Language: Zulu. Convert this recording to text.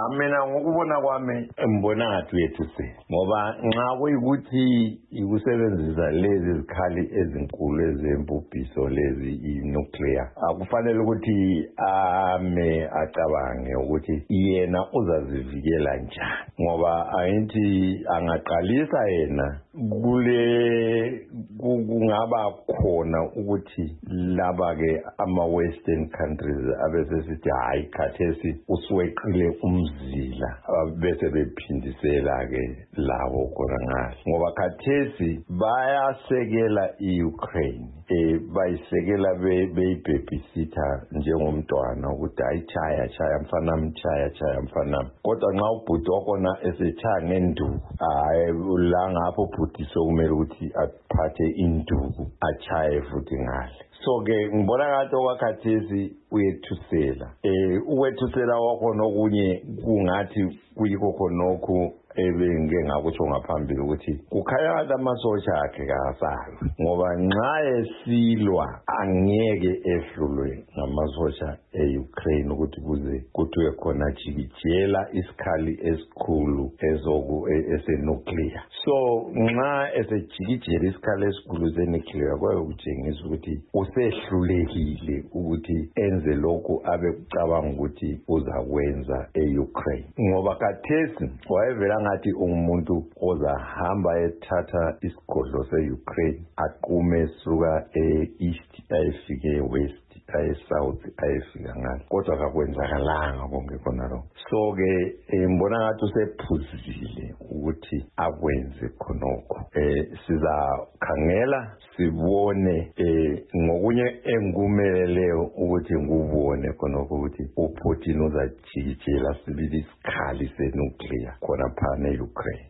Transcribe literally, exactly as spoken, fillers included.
Mina ngokubona kwami ngibona ngathi uyethuse ngoba nxa kuyikuthi ikusebenzisa lezi zikhali ezinkulu ezempubhiso lezi i-nuclear akufanele ukuthi ame acabange ukuthi yena uzazivikela njani ngoba ayithi angaqalisa yena kule kungaba khona ukuthi laba ke ama western countries abesesithi hayi khathesi usweqile umzila bese bephindisela ke lawo khona ngale ngoba khathesi bayasekela iUkraine eh bayisekela beyibhebhisitha njengomntwana ukuthi ayichaya chaya mfana mchaya chaya mfana kodwa nxa ubhuti wakona esechaya ngenduku hayi la ngapho bhuti sokumele ukuthi aphathe induku achaye futhi ngale so ke ngibona ngathi okwakhathesi uyethusela eh ukwethusela wakho nokunye kungathi kuyikho khonokho ebenge ngakutsho ngaphambili ukuthi kukhaya amasosha akhe kasala ngoba nxa esilwa angeke ehlulwe ngamasosha eUkraine ukuthi kuze kuthiwe khona jikijela isikhali esikhulu ezoku esenuclear so nxa esejikijela isikhali esikhulu senuclear kwayo kutshengisa ukuthi usehlulekile ukuthi enze lokhu abekucabanga ukuthi uzakwenza eUkraine ngoba kathesi wayevela ngathi umuntu ozahamba ethatha isigodlo seUkraine aqume suka east ayefike ewest ayesouth ayefika ngale kodwa akakwenzakalanga konke khona lokho so ke ngibona ngathi usephuzile ukuthi akwenze khonokho eh sizakhangela sibone eh ngokunye engumeleleyo ukuthi ngubone khonokho ukuthi uPutin uzajikijela sibili isikhali senuclear khona phana eUkraine